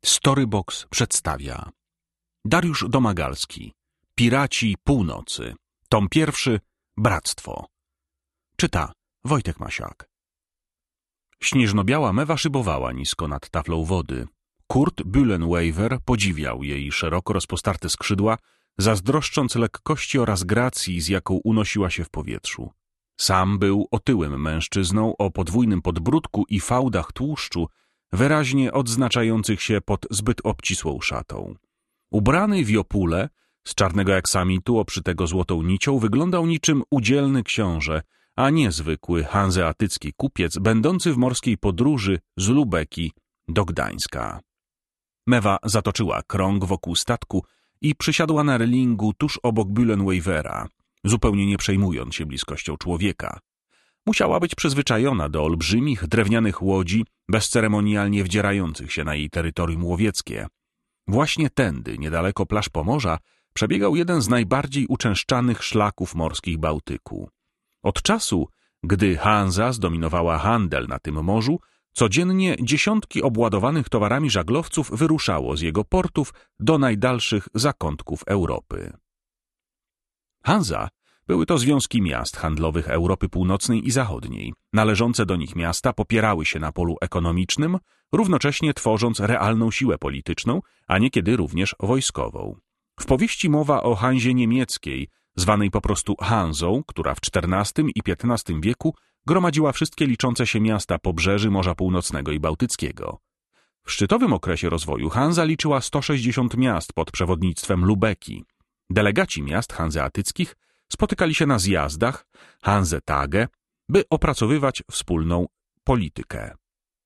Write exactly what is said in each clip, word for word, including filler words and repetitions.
Storybox przedstawia Dariusz Domagalski, Piraci Północy, tom pierwszy, Bractwo. Czyta Wojtek Masiak. Śnieżno-biała mewa szybowała nisko nad taflą wody. Kurt Büllenweiver podziwiał jej szeroko rozpostarte skrzydła, zazdroszcząc lekkości oraz gracji, z jaką unosiła się w powietrzu. Sam był otyłym mężczyzną o podwójnym podbródku i fałdach tłuszczu, wyraźnie odznaczających się pod zbyt obcisłą szatą. Ubrany w jopule, z czarnego aksamitu obszytego złotą nicią, wyglądał niczym udzielny książę, a nie zwykły hanzeatycki kupiec, będący w morskiej podróży z Lubeki do Gdańska. Mewa zatoczyła krąg wokół statku i przysiadła na relingu tuż obok Büllenweivera, zupełnie nie przejmując się bliskością człowieka. Musiała być przyzwyczajona do olbrzymich, drewnianych łodzi, bezceremonialnie wdzierających się na jej terytorium łowieckie. Właśnie tędy, niedaleko plaż Pomorza, przebiegał jeden z najbardziej uczęszczanych szlaków morskich Bałtyku. Od czasu, gdy Hanza zdominowała handel na tym morzu, codziennie dziesiątki obładowanych towarami żaglowców wyruszało z jego portów do najdalszych zakątków Europy. Hanza były to związki miast handlowych Europy Północnej i Zachodniej. Należące do nich miasta popierały się na polu ekonomicznym, równocześnie tworząc realną siłę polityczną, a niekiedy również wojskową. W powieści mowa o Hanzie niemieckiej, zwanej po prostu Hanzą, która w czternastym i piętnastym wieku gromadziła wszystkie liczące się miasta pobrzeży Morza Północnego i Bałtyckiego. W szczytowym okresie rozwoju Hanza liczyła sto sześćdziesiąt miast pod przewodnictwem Lubeki. Delegaci miast hanzeatyckich spotykali się na zjazdach, Hansetage, by opracowywać wspólną politykę.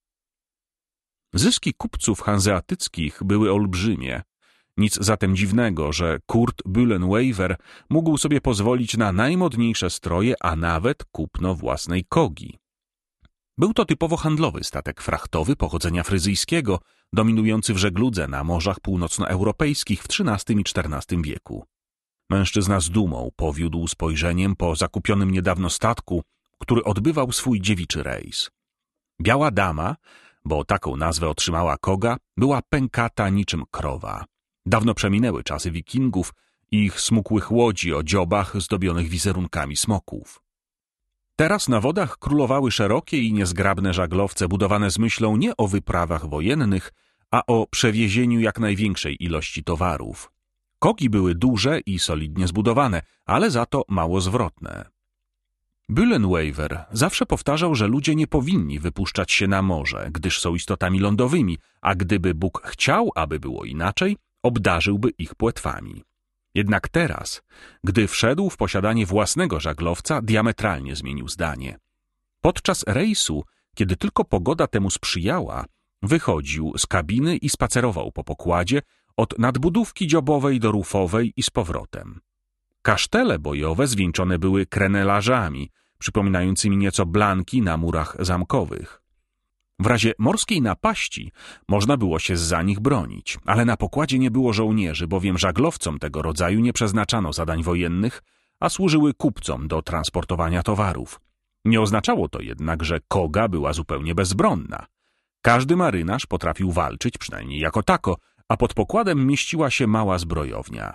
Zyski kupców hanzeatyckich były olbrzymie. Nic zatem dziwnego, że Kurt Büllenweiver mógł sobie pozwolić na najmodniejsze stroje, a nawet kupno własnej kogi. Był to typowo handlowy statek frachtowy pochodzenia fryzyjskiego, dominujący w żegludze na morzach północnoeuropejskich w trzynastym i czternastym wieku. Mężczyzna z dumą powiódł spojrzeniem po zakupionym niedawno statku, który odbywał swój dziewiczy rejs. Biała dama, bo taką nazwę otrzymała koga, była pękata niczym krowa. Dawno przeminęły czasy wikingów i ich smukłych łodzi o dziobach zdobionych wizerunkami smoków. Teraz na wodach królowały szerokie i niezgrabne żaglowce budowane z myślą nie o wyprawach wojennych, a o przewiezieniu jak największej ilości towarów. Kogi były duże i solidnie zbudowane, ale za to mało zwrotne. Büllenweiver zawsze powtarzał, że ludzie nie powinni wypuszczać się na morze, gdyż są istotami lądowymi, a gdyby Bóg chciał, aby było inaczej, obdarzyłby ich płetwami. Jednak teraz, gdy wszedł w posiadanie własnego żaglowca, diametralnie zmienił zdanie. Podczas rejsu, kiedy tylko pogoda temu sprzyjała, wychodził z kabiny i spacerował po pokładzie od nadbudówki dziobowej do rufowej i z powrotem. Kasztele bojowe zwieńczone były krenelażami, przypominającymi nieco blanki na murach zamkowych. W razie morskiej napaści można było się zza nich bronić, ale na pokładzie nie było żołnierzy, bowiem żaglowcom tego rodzaju nie przeznaczano zadań wojennych, a służyły kupcom do transportowania towarów. Nie oznaczało to jednak, że koga była zupełnie bezbronna. Każdy marynarz potrafił walczyć, przynajmniej jako tako, a pod pokładem mieściła się mała zbrojownia.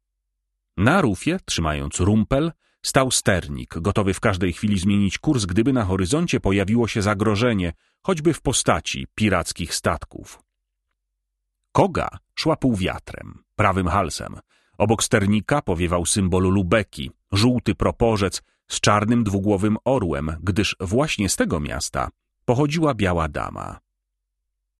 Na rufie, trzymając rumpel, stał sternik, gotowy w każdej chwili zmienić kurs, gdyby na horyzoncie pojawiło się zagrożenie, choćby w postaci pirackich statków. Koga szła półwiatrem, prawym halsem. Obok sternika powiewał symbol Lubeki, żółty proporzec z czarnym dwugłowym orłem, gdyż właśnie z tego miasta pochodziła biała dama.